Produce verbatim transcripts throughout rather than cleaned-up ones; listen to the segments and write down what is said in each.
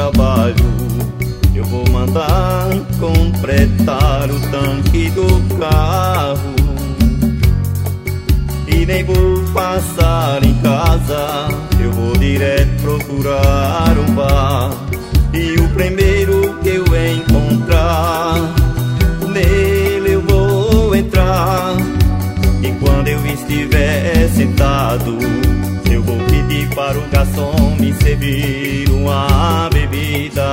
trabalho, eu vou mandar completar o tanque do carro. E nem vou passar em casa, eu vou direto procurar um bar. E o primeiro que eu encontrar, nele eu vou entrar. E quando eu estiver sentado, eu vou pedir para o garçom me servir uma bebida.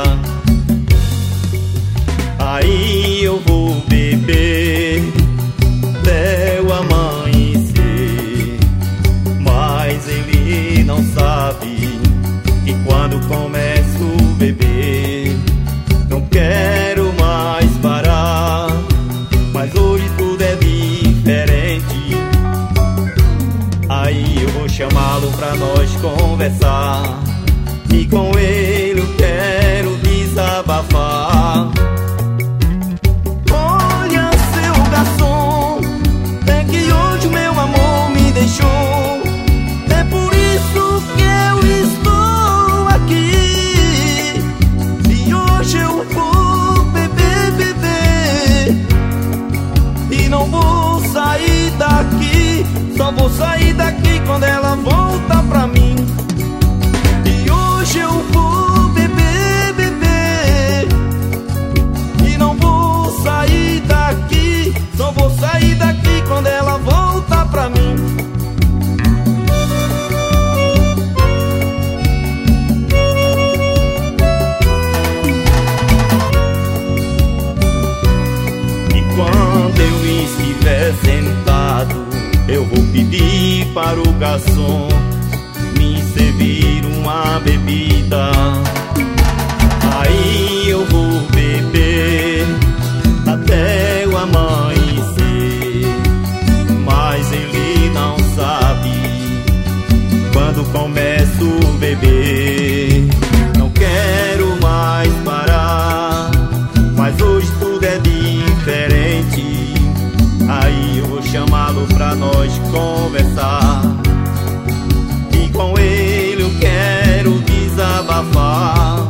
Aí eu vou beber até o amanhecer, mas ele não sabe que quando começo a beber, não quero mais parar. Mas hoje tudo é diferente. Aí eu vou chamá-lo pra nós conversar, e com ele eu quero desabafar. Olha, seu garçom, é que hoje o meu amor me deixou. É por isso que eu estou aqui. E hoje eu vou beber, beber, e não vou sair daqui. Só vou sair daqui quando ela volta pra mim. E hoje eu vou beber, beber, e não vou sair daqui. Só vou sair daqui quando ela volta pra mim. E quando eu estiver sentado, eu vou pedir para o garçom me servir uma bebida. Aí eu vou beber até o amanhecer, mas ele não sabe quando começo a beber. Não quero mais parar, mas hoje tudo é diferente. Aí eu vou chamá-lo pra nós conversar, e com ele eu quero desabafar.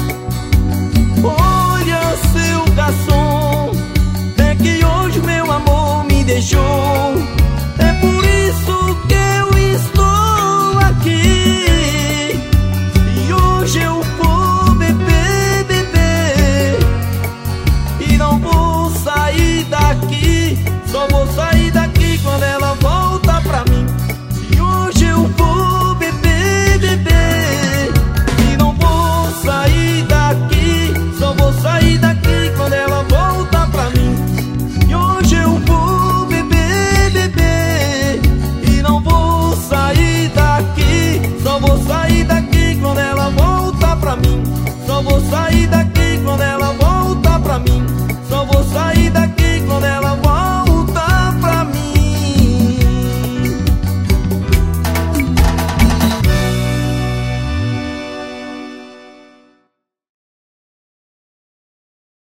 Olha, seu garçom, é que hoje meu amor me deixou. É por isso que eu estou aqui. E hoje eu vou beber, beber, e não vou sair daqui. Só vou sair daqui quando ela volta pra mim. E hoje eu vou beber, beber, e não vou sair daqui. Só vou sair daqui quando ela volta pra mim. E hoje eu vou beber, beber, e não vou sair daqui. Só vou sair daqui quando ela volta pra mim. Só vou sair daqui quando ela volta pra mim. Só vou sair daqui.